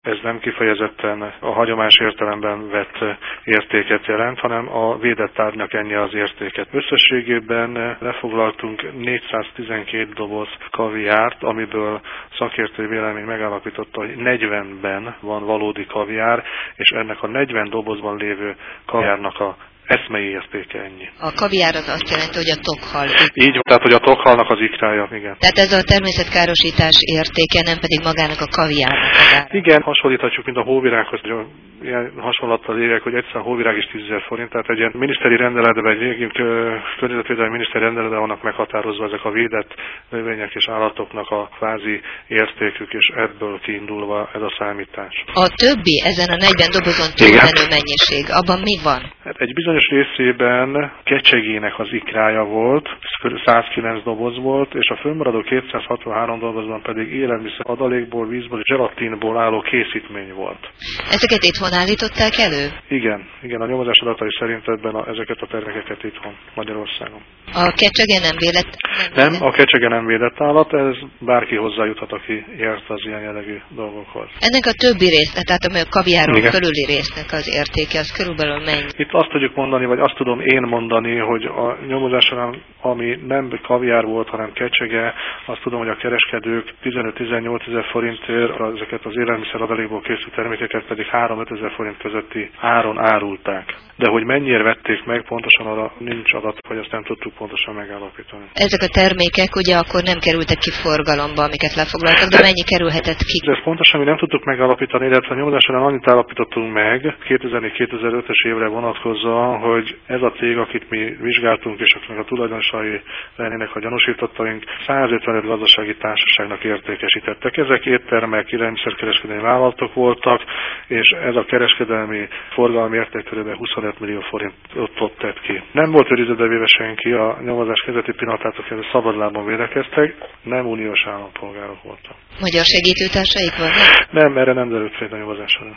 Ez nem kifejezetten a hagyományos értelemben vett értéket jelent, hanem a védett tárgynak ennyi az értéket. Összességében lefoglaltunk 412 doboz kaviárt, amiből szakértői vélemény megállapította, hogy 40-ben van valódi kaviár, és ennek a 40 dobozban lévő kaviárnak a eszmei értéke ennyi. A kaviár az azt jelenti, hogy a tokhal. Így, tehát hogy a tokhalnak az ikrája, igen. Tehát ez a természetkárosítás értéke, nem pedig magának a kaviárnak az ára. Igen, hasonlíthatjuk, mint a hóvirághoz, ilyen hasonlattal érek, hogy egyszer a hóvirág is 10 000 forint, tehát egy ilyen miniszteri rendeletben, egy környezetvédelmi miniszteri rendeletben vannak meghatározva ezek a védett növények és állatoknak a kvázi értékük, és ebből kiindulva ez a számítás. A többi ezen a 40 dobozon túlmenő mennyiség, abban mi van? Hát egy bizonyos részében kecsegének az ikrája volt, 109 doboz volt, és a fönnmaradó 263 dobozban pedig élelmiszer adalékból, vízből és zselatinból álló készítmény volt. Ezeket itthon állították elő? Igen, a nyomozás adatai szerint ezeket a termékeket itthon, Magyarországon. A kecsege nem védett? Nem, a kecsege nem védett állat, ez bárki hozzájuthat, aki ért az ilyen jellegű dolgokhoz. Ennek a többi résznek, tehát a kaviáron fölüli résznek az értéke, az körülbelül mennyi? Itt azt tudjuk mondani, vagy azt tudom én mondani, hogy a nyomozás során, ami nem kaviár volt, hanem kecsege, azt tudom, hogy a kereskedők 15-18 000 forintért ezeket az élelmiszer adalékból készült termékeket pedig 3-5 000 forint közötti áron árulták. De hogy mennyire vették meg, pontosan arra nincs adat, hogy azt nem tudtuk pontosan megállapítani. Ezek a termékek ugye akkor nem kerültek ki forgalomba, amiket lefoglaltak, de mennyi kerülhetett ki? Ez pontosan mi nem tudtuk megállapítani, illetve a nyomozás során annyit állapítottunk meg 2004-2005-es évre vonatkozóan, hogy ez a cég, akit mi vizsgáltunk, és akinek a tulajdonosai lennének a gyanúsítottaink, 155 gazdasági társaságnak értékesítettek. Ezek éttermek, élelmiszerkereskedelmi vállalatok voltak, és ez a kereskedelmi forgalmi érték körülbelül 25 millió forintot tett ki. Nem volt őrizetbe véve senki, a nyomozás kezdeti pillanatától kezdve szabadlábon védekeztek, nem uniós állampolgárok voltak. Magyar segítőtársaik vannak? Nem, erre nem derült fény a nyomozás során.